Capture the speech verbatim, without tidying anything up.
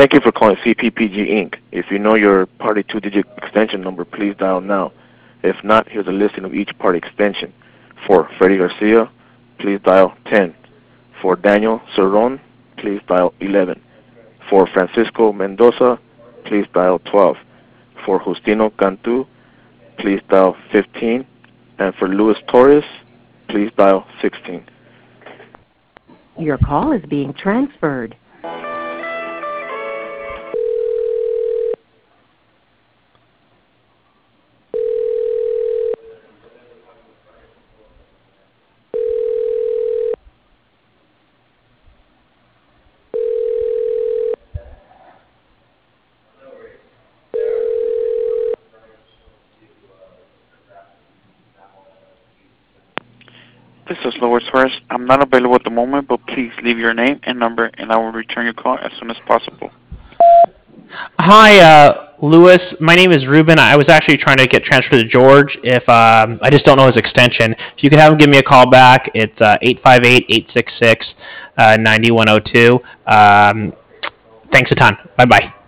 Thank you for calling C P P G Incorporated. If you know your party two-digit extension number, please dial now. If not, here's a listing of each party extension. For Freddie Garcia, please dial ten. For Daniel Cerrone, please dial eleven. For Francisco Mendoza, please dial twelve. For Justino Cantu, please dial fifteen. And for Luis Torres, please dial sixteen. Your call is being transferred. This is Lois Torres. I'm not available at the moment, but please leave your name and number, and I will return your call as soon as possible. Hi, uh, Louis. My name is Ruben. I was actually trying to get transferred to George. If um, I just don't know his extension. If you could have him give me a call back, it's uh, eight five eight, eight six six, nine one zero two. Um, thanks a ton. Bye-bye.